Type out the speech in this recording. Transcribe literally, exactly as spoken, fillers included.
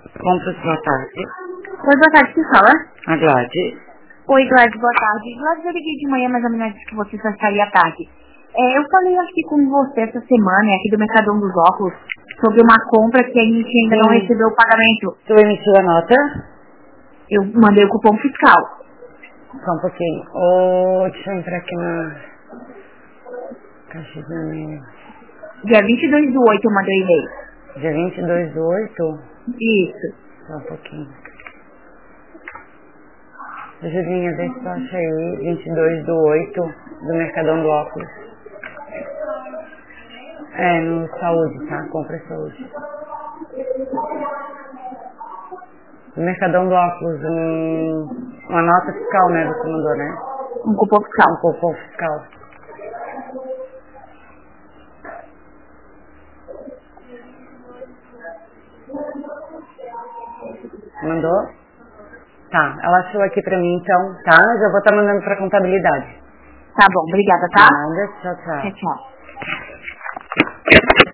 Compras, boa tarde. Oi, boa tarde, que fala? A Gladys. Oi, Gladys, boa tarde. Gladys, eu liguei de manhã, mas a menina disse que você só estaria à tarde. É, eu falei aqui com você essa semana, aqui do Mercadão dos Óculos, sobre uma compra que a gente ainda Sim. não recebeu o pagamento. Tu emitiu a nota? Eu mandei o cupom fiscal. Só um pouquinho. Oh, deixa eu entrar aqui na caixa de e-mail. Dia vinte e dois do oito eu mandei o e-mail. Dia vinte e dois do oito? Isso. Só um pouquinho. Julinha, vê se tu acha aí. vinte e dois do oito do Mercadão do Óculos. É, no Saúde, tá? Compra Saúde. No Mercadão do Óculos, um, uma nota fiscal, né? Você mandou, né? Um cupom fiscal. Um cupom fiscal. Mandou? Tá, ela achou aqui pra mim então, tá? Já vou estar mandando pra contabilidade. Tá bom, obrigada, tá? Nada, tchau, tchau. Tchau, tchau.